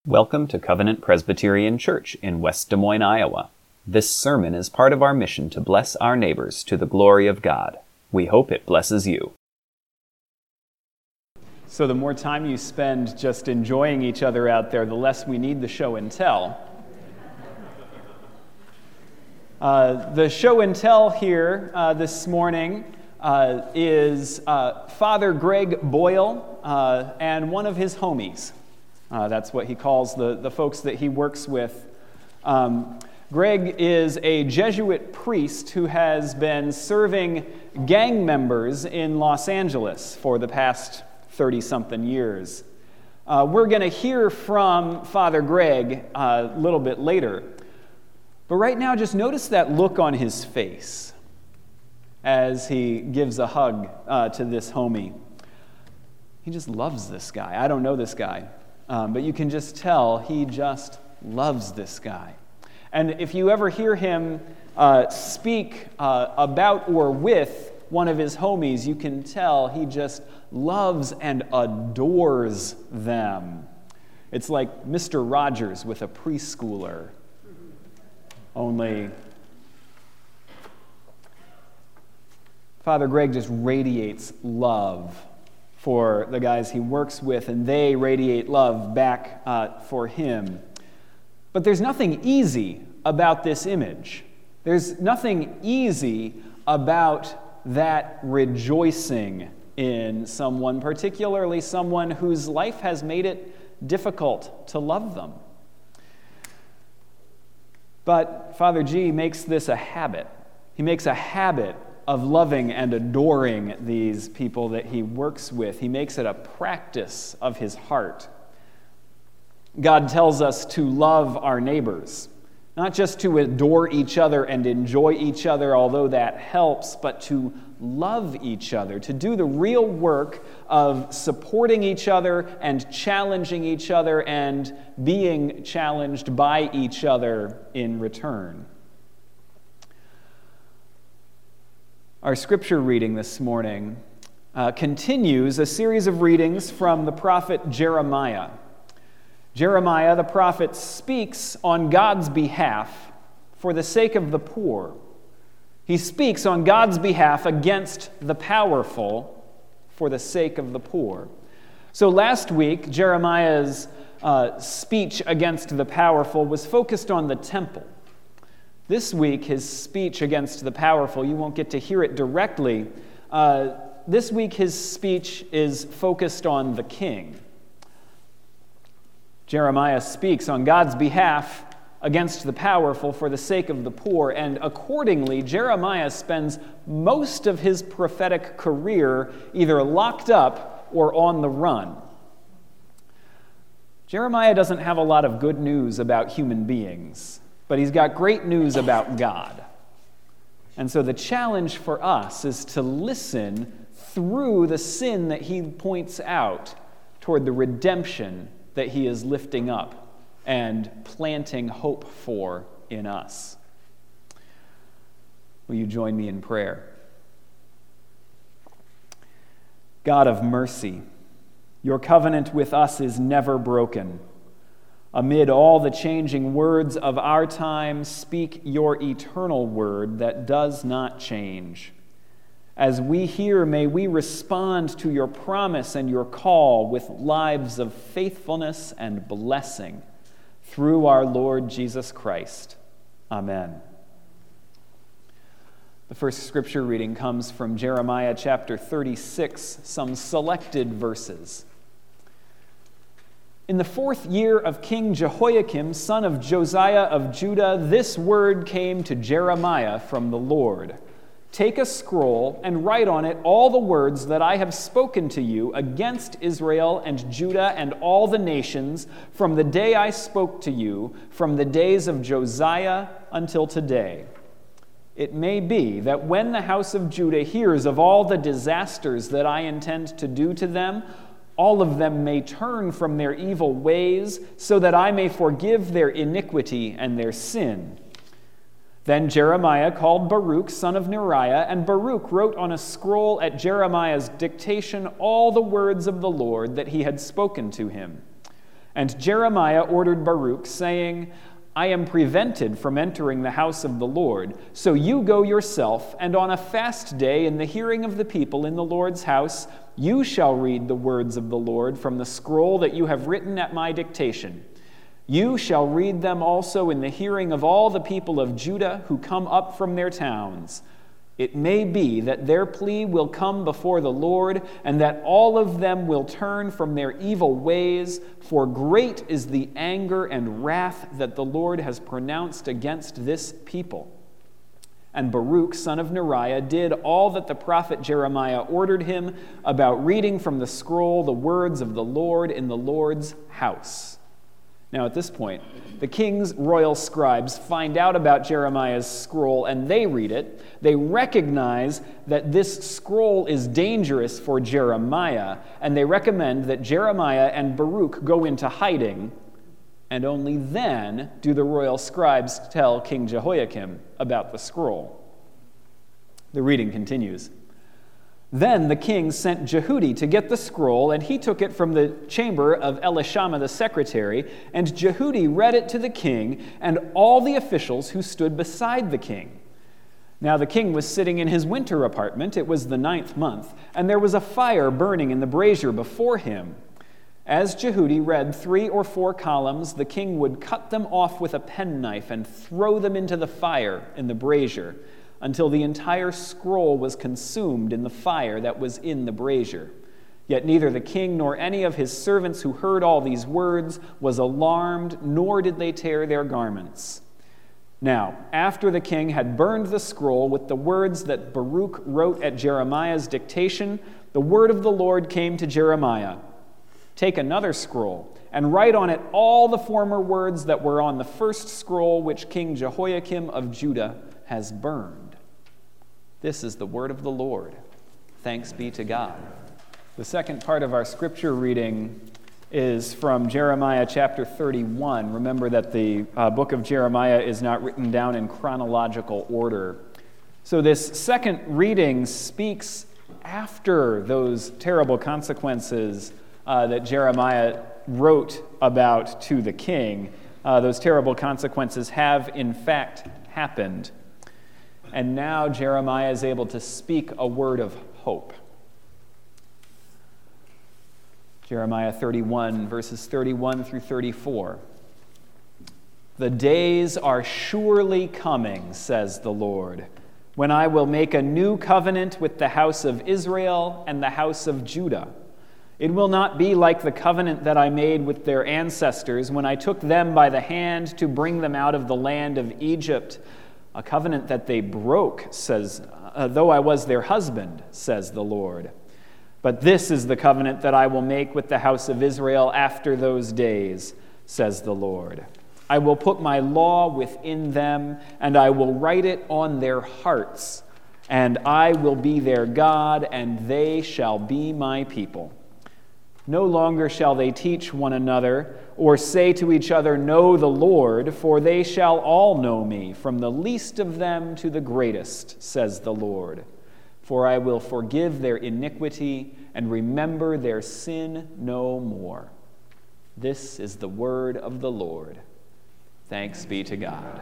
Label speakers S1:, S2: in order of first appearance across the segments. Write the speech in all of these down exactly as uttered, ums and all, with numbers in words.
S1: Welcome to Covenant Presbyterian Church in West Des Moines, Iowa. This sermon is part of our mission to bless our neighbors to the glory of God. We hope it blesses you.
S2: So the more time you spend just enjoying each other out there, the less we need the show and tell. Uh, the show and tell here uh, this morning uh, is uh, Father Greg Boyle uh, and one of his homies. Uh, that's what he calls the, the folks that he works with. Um, Greg is a Jesuit priest who has been serving gang members in Los Angeles for the past thirty-something years. Uh, we're going to hear from Father Greg uh, a little bit later. But right now, just notice that look on his face as he gives a hug uh, to this homie. He just loves this guy. I don't know this guy. Um, but you can just tell he just loves this guy. And if you ever hear him uh, speak uh, about or with one of his homies, you can tell he just loves and adores them. It's like Mister Rogers with a preschooler. Only Father Greg just radiates love for the guys he works with, and they radiate love back uh, for him. But there's nothing easy about this image. There's nothing easy about that rejoicing in someone, particularly someone whose life has made it difficult to love them. But Father G makes this a habit. He makes a habit of loving and adoring these people that he works with. He makes it a practice of his heart. God tells us to love our neighbors, not just to adore each other and enjoy each other, although that helps, but to love each other, to do the real work of supporting each other and challenging each other and being challenged by each other in return. Our scripture reading this morning uh, continues a series of readings from the prophet Jeremiah. Jeremiah, the prophet, speaks on God's behalf for the sake of the poor. He speaks on God's behalf against the powerful for the sake of the poor. So last week, Jeremiah's uh, speech against the powerful was focused on the temple. This week, his speech against the powerful, you won't get to hear it directly. Uh, this week, his speech is focused on the king. Jeremiah speaks on God's behalf against the powerful for the sake of the poor, and accordingly, Jeremiah spends most of his prophetic career either locked up or on the run. Jeremiah doesn't have a lot of good news about human beings, but he's got great news about God. And so the challenge for us is to listen through the sin that he points out toward the redemption that he is lifting up and planting hope for in us. Will you join me in prayer? God of mercy, your covenant with us is never broken. Amid all the changing words of our time, speak your eternal word that does not change. As we hear, may we respond to your promise and your call with lives of faithfulness and blessing through our Lord Jesus Christ. Amen. The first scripture reading comes from Jeremiah chapter thirty-six, some selected verses. In the fourth year of King Jehoiakim, son of Josiah of Judah, this word came to Jeremiah from the Lord. Take a scroll and write on it all the words that I have spoken to you against Israel and Judah and all the nations from the day I spoke to you, from the days of Josiah until today. It may be that when the house of Judah hears of all the disasters that I intend to do to them, all of them may turn from their evil ways, so that I may forgive their iniquity and their sin. Then Jeremiah called Baruch, son of Neriah, and Baruch wrote on a scroll at Jeremiah's dictation all the words of the Lord that he had spoken to him. And Jeremiah ordered Baruch, saying, I am prevented from entering the house of the Lord. So you go yourself, and on a fast day, in the hearing of the people in the Lord's house, you shall read the words of the Lord from the scroll that you have written at my dictation. You shall read them also in the hearing of all the people of Judah who come up from their towns. It may be that their plea will come before the Lord, and that all of them will turn from their evil ways, for great is the anger and wrath that the Lord has pronounced against this people. And Baruch, son of Neriah, did all that the prophet Jeremiah ordered him about reading from the scroll the words of the Lord in the Lord's house. Now, at this point, the king's royal scribes find out about Jeremiah's scroll, and they read it. They recognize that this scroll is dangerous for Jeremiah, and they recommend that Jeremiah and Baruch go into hiding, and only then do the royal scribes tell King Jehoiakim about the scroll. The reading continues. Then the king sent Jehudi to get the scroll, and he took it from the chamber of Elishama the secretary, and Jehudi read it to the king and all the officials who stood beside the king. Now the king was sitting in his winter apartment. It was the ninth month, and there was a fire burning in the brazier before him. As Jehudi read three or four columns, the king would cut them off with a penknife and throw them into the fire in the brazier, until the entire scroll was consumed in the fire that was in the brazier. Yet neither the king nor any of his servants who heard all these words was alarmed, nor did they tear their garments. Now, after the king had burned the scroll with the words that Baruch wrote at Jeremiah's dictation, the word of the Lord came to Jeremiah. Take another scroll and write on it all the former words that were on the first scroll which King Jehoiakim of Judah has burned. This is the word of the Lord. Thanks be to God. The second part of our scripture reading is from Jeremiah chapter thirty-one. Remember that the uh, book of Jeremiah is not written down in chronological order. So this second reading speaks after those terrible consequences uh, that Jeremiah wrote about to the king. Uh, those terrible consequences have, in fact, happened. And now Jeremiah is able to speak a word of hope. Jeremiah thirty-one, verses thirty-one through thirty-four. The days are surely coming, says the Lord, when I will make a new covenant with the house of Israel and the house of Judah. It will not be like the covenant that I made with their ancestors when I took them by the hand to bring them out of the land of Egypt, a covenant that they broke, says, uh, though I was their husband, says the Lord. But this is the covenant that I will make with the house of Israel after those days, says the Lord. I will put my law within them, and I will write it on their hearts, and I will be their God, and they shall be my people. No longer shall they teach one another, or say to each other, know the Lord, for they shall all know me, from the least of them to the greatest, says the Lord. For I will forgive their iniquity and remember their sin no more. This is the word of the Lord. Thanks be to God.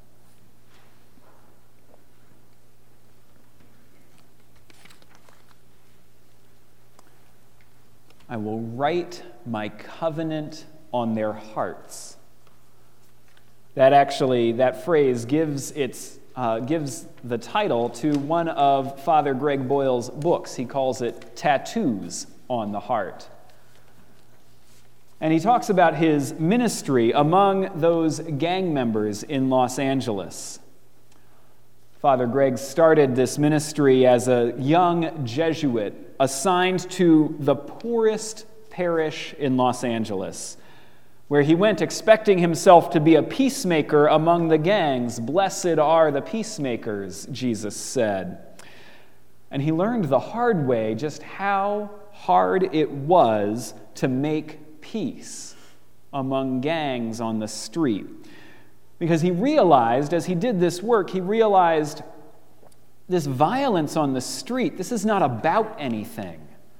S2: I will write my covenant on their hearts. That actually, that phrase gives its uh, gives the title to one of Father Greg Boyle's books. He calls it Tattoos on the Heart. And he talks about his ministry among those gang members in Los Angeles. Father Greg started this ministry as a young Jesuit assigned to the poorest parish in Los Angeles, where he went expecting himself to be a peacemaker among the gangs. Blessed are the peacemakers, Jesus said. And he learned the hard way just how hard it was to make peace among gangs on the street. Because he realized, as he did this work, he realized this violence on the street, this is not about anything.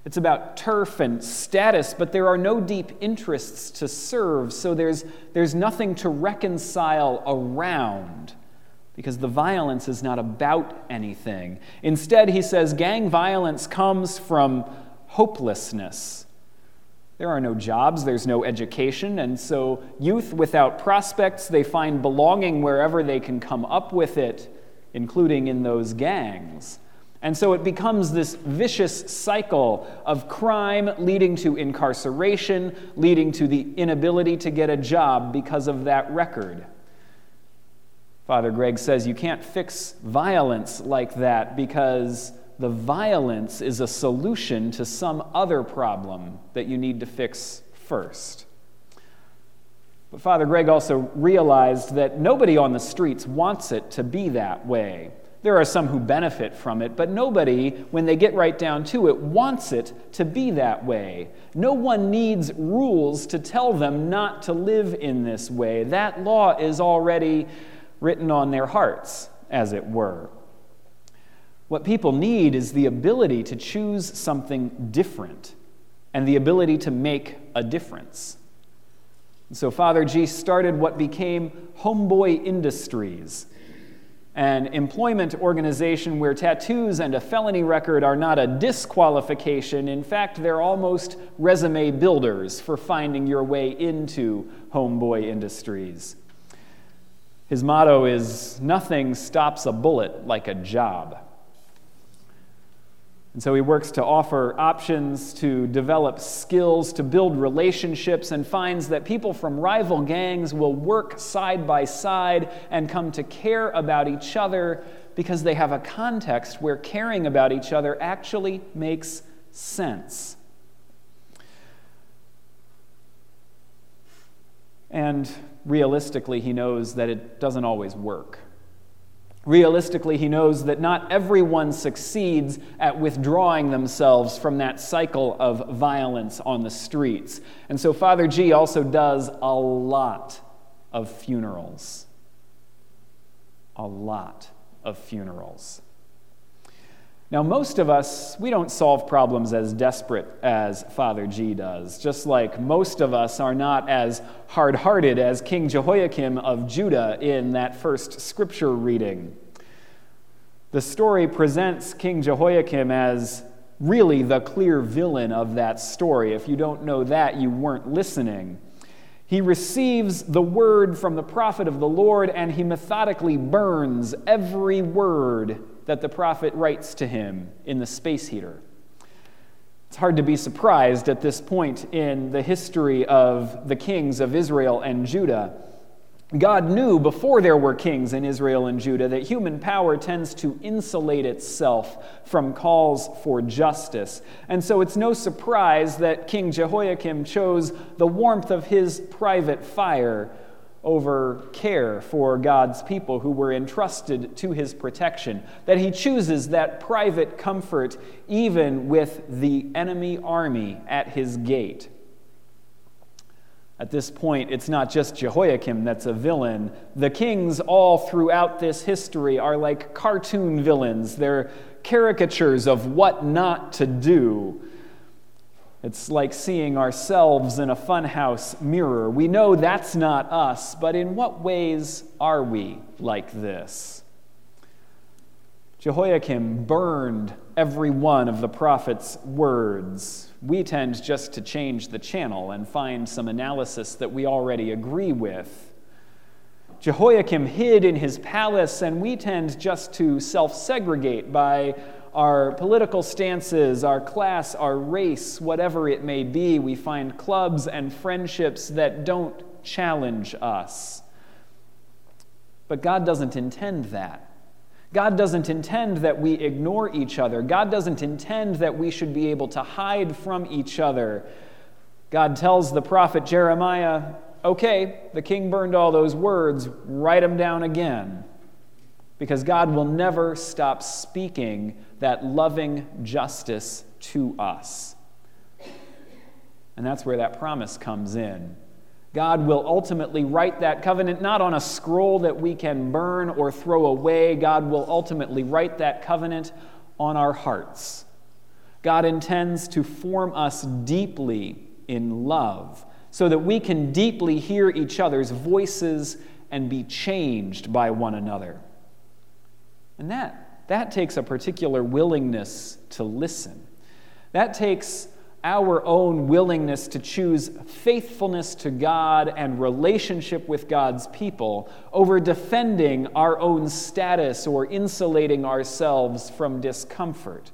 S2: It's about turf and status, but there are no deep interests to serve, so there's, there's nothing to reconcile around, because the violence is not about anything. Instead, he says, gang violence comes from hopelessness. There are no jobs, there's no education, and so youth without prospects, they find belonging wherever they can come up with it, including in those gangs. And so it becomes this vicious cycle of crime leading to incarceration, leading to the inability to get a job because of that record. Father Greg says you can't fix violence like that because the violence is a solution to some other problem that you need to fix first. But Father Greg also realized that nobody on the streets wants it to be that way. There are some who benefit from it, but nobody, when they get right down to it, wants it to be that way. No one needs rules to tell them not to live in this way. That law is already written on their hearts, as it were. What people need is the ability to choose something different and the ability to make a difference. So Father G started what became Homeboy Industries, an employment organization where tattoos and a felony record are not a disqualification. In fact, they're almost resume builders for finding your way into Homeboy Industries. His motto is, "Nothing stops a bullet like a job." And so he works to offer options, to develop skills, to build relationships, and finds that people from rival gangs will work side by side and come to care about each other because they have a context where caring about each other actually makes sense. And realistically, he knows that it doesn't always work. Realistically, he knows that not everyone succeeds at withdrawing themselves from that cycle of violence on the streets. And so Father G also does a lot of funerals. A lot of funerals. Now, most of us, we don't solve problems as desperate as Father G does, just like most of us are not as hard-hearted as King Jehoiakim of Judah in that first scripture reading. The story presents King Jehoiakim as really the clear villain of that story. If you don't know that, you weren't listening. He receives the word from the prophet of the Lord, and he methodically burns every word that the prophet writes to him in the space heater. It's hard to be surprised at this point in the history of the kings of Israel and Judah. God knew before there were kings in Israel and Judah that human power tends to insulate itself from calls for justice. And so it's no surprise that King Jehoiakim chose the warmth of his private fire over care for God's people who were entrusted to his protection, that he chooses that private comfort even with the enemy army at his gate. At this point, it's not just Jehoiakim that's a villain. The kings all throughout this history are like cartoon villains. They're caricatures of what not to do. It's like seeing ourselves in a funhouse mirror. We know that's not us, but in what ways are we like this? Jehoiakim burned every one of the prophet's words. We tend just to change the channel and find some analysis that we already agree with. Jehoiakim hid in his palace, and we tend just to self-segregate by our political stances, our class, our race, whatever it may be. We find clubs and friendships that don't challenge us. But God doesn't intend that. God doesn't intend that we ignore each other. God doesn't intend that we should be able to hide from each other. God tells the prophet Jeremiah, okay, the king burned all those words, write them down again. Because God will never stop speaking that loving justice to us. And that's where that promise comes in. God will ultimately write that covenant not on a scroll that we can burn or throw away. God will ultimately write that covenant on our hearts. God intends to form us deeply in love so that we can deeply hear each other's voices and be changed by one another. And that, that takes a particular willingness to listen. That takes our own willingness to choose faithfulness to God and relationship with God's people over defending our own status or insulating ourselves from discomfort.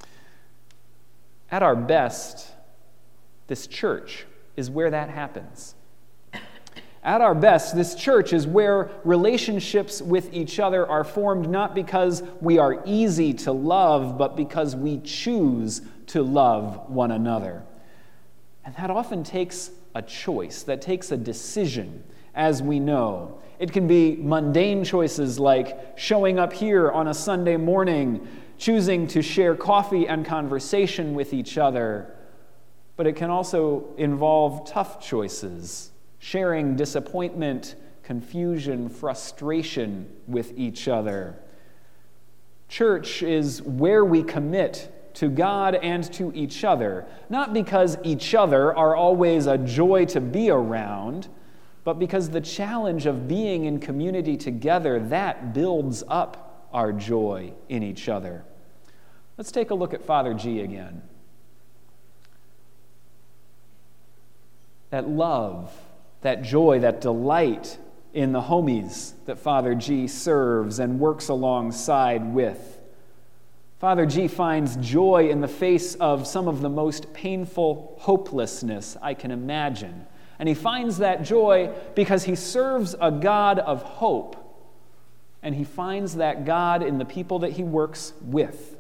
S2: At our best, this church is where that happens. At our best, this church is where relationships with each other are formed not because we are easy to love, but because we choose to love one another. And that often takes a choice, that takes a decision, as we know. It can be mundane choices like showing up here on a Sunday morning, choosing to share coffee and conversation with each other. But it can also involve tough choices, sharing disappointment, confusion, frustration with each other. Church is where we commit to God and to each other, not because each other are always a joy to be around, but because the challenge of being in community together, that builds up our joy in each other. Let's take a look at Father G again. That love, that joy, that delight in the homies that Father G serves and works alongside with. Father G finds joy in the face of some of the most painful hopelessness I can imagine. And he finds that joy because he serves a God of hope. And he finds that God in the people that he works with.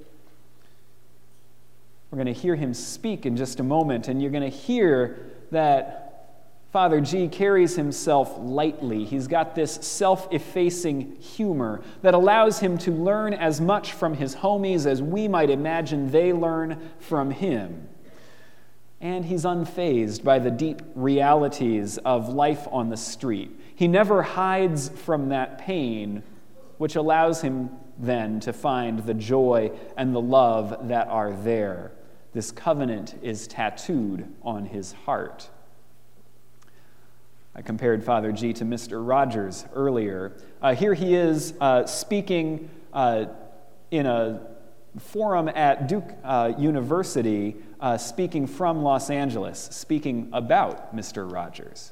S2: We're going to hear him speak in just a moment, and you're going to hear that Father G carries himself lightly. He's got this self-effacing humor that allows him to learn as much from his homies as we might imagine they learn from him. And he's unfazed by the deep realities of life on the street. He never hides from that pain, which allows him then to find the joy and the love that are there. This covenant is tattooed on his heart. I compared Father G to Mister Rogers earlier. Uh, here he is uh, speaking uh, in a forum at Duke uh, University, uh, speaking from Los Angeles, speaking about Mister Rogers.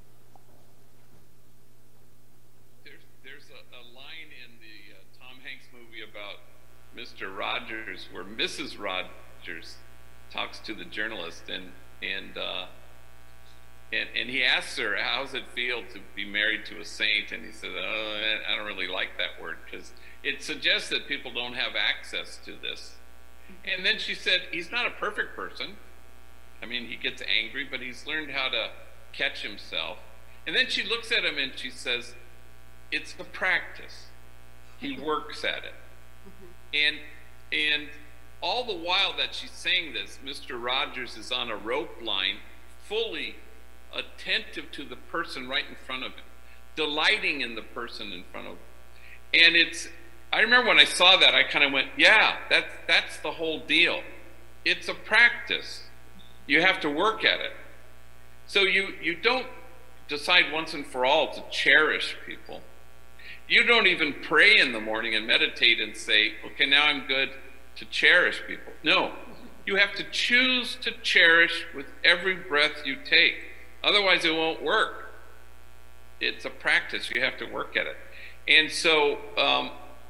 S3: There's, there's a, a line in the uh, Tom Hanks movie about Mister Rogers where Missus Rogers talks to the journalist, and and uh, And, and he asks her, how's it feel to be married to a saint? And he said, oh, I don't really like that word because it suggests that people don't have access to this. And then she said, he's not a perfect person. I mean, he gets angry, but he's learned how to catch himself. And then she looks at him and she says, it's a practice. He works at it. And, and all the while that she's saying this, Mister Rogers is on a rope line, fully attentive to the person right in front of him, delighting in the person in front of him. And it's, I remember when I saw that, I kind of went, yeah, that's, that's the whole deal. It's a practice. You have to work at it. So you, you don't decide once and for all to cherish people. You don't even pray in the morning and meditate and say, okay, now I'm good to cherish people. No, you have to choose to cherish with every breath you take. Otherwise, it won't work. It's a practice. You have to work at it. And so, um,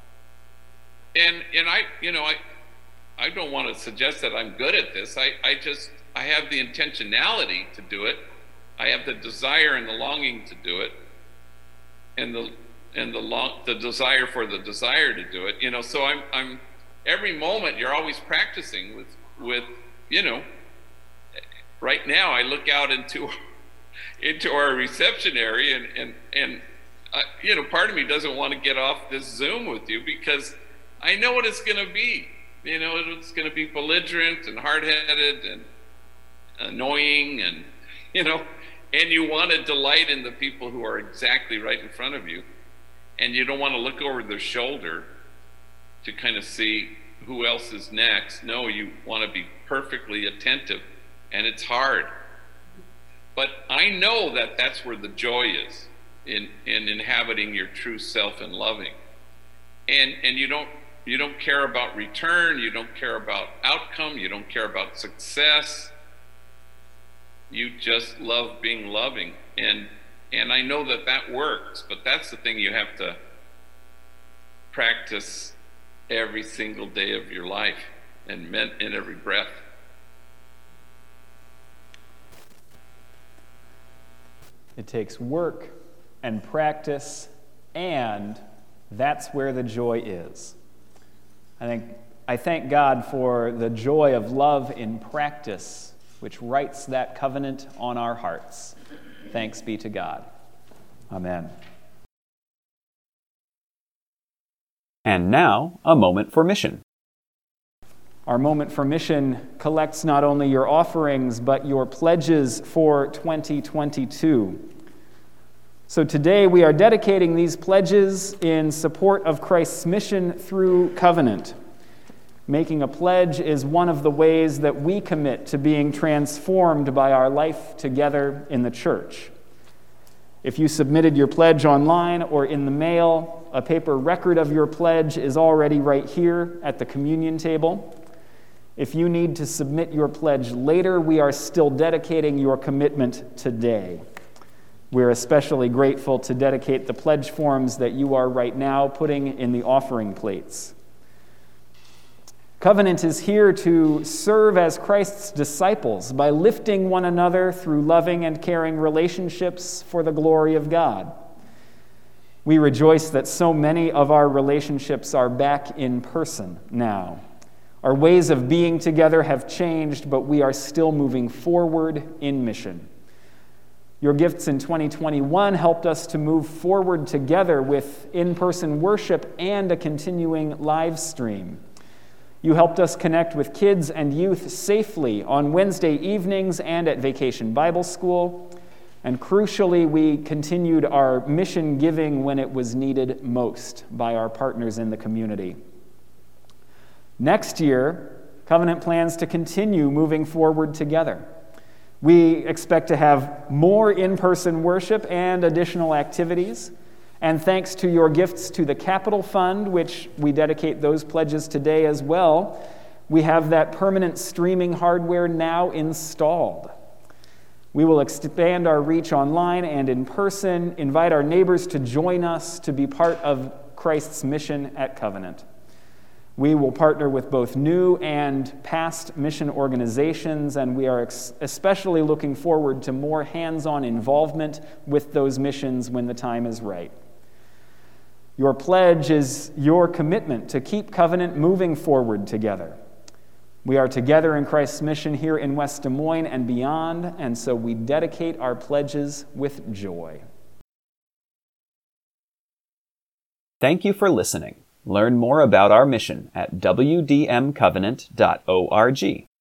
S3: and and I, you know, I, I don't want to suggest that I'm good at this. I, I just, I have the intentionality to do it. I have the desire and the longing to do it, and the and the long, the desire for the desire to do it. You know, so I'm, I'm every moment you're always practicing with, with, you know. Right now, I look out into. into our reception area, and and and uh, you know, part of me doesn't want to get off this Zoom with you because I know what it's going to be. You know, it's going to be belligerent and hard-headed and annoying, and you know, and you want to delight in the people who are exactly right in front of you, and you don't want to look over their shoulder to kind of see who else is next. No, you want to be perfectly attentive, and it's hard. But I know that that's where the joy is, in, in inhabiting your true self and loving. And and you don't you don't care about return, you don't care about outcome, you don't care about success. You just love being loving. And and I know that that works, but that's the thing you have to practice every single day of your life and meant in every breath.
S2: It takes work and practice, and that's where the joy is. I think I thank God for the joy of love in practice, which writes that covenant on our hearts. Thanks be to God. Amen.
S1: And now, a moment for mission.
S2: Our Moment for Mission collects not only your offerings, but your pledges for twenty twenty-two. So today we are dedicating these pledges in support of Christ's mission through covenant. Making a pledge is one of the ways that we commit to being transformed by our life together in the church. If you submitted your pledge online or in the mail, a paper record of your pledge is already right here at the communion table. If you need to submit your pledge later, we are still dedicating your commitment today. We're especially grateful to dedicate the pledge forms that you are right now putting in the offering plates. Covenant is here to serve as Christ's disciples by lifting one another through loving and caring relationships for the glory of God. We rejoice that so many of our relationships are back in person now. Our ways of being together have changed, but we are still moving forward in mission. Your gifts in twenty twenty-one helped us to move forward together with in-person worship and a continuing live stream. You helped us connect with kids and youth safely on Wednesday evenings and at Vacation Bible School. And crucially, we continued our mission giving when it was needed most by our partners in the community. Next year, Covenant plans to continue moving forward together. We expect to have more in-person worship and additional activities. And thanks to your gifts to the Capital Fund, which we dedicate those pledges today as well, we have that permanent streaming hardware now installed. We will expand our reach online and in person, invite our neighbors to join us to be part of Christ's mission at Covenant. We will partner with both new and past mission organizations, and we are ex- especially looking forward to more hands-on involvement with those missions when the time is right. Your pledge is your commitment to keep Covenant moving forward together. We are together in Christ's mission here in West Des Moines and beyond, and so we dedicate our pledges with joy.
S1: Thank you for listening. Learn more about our mission at w d m covenant dot org.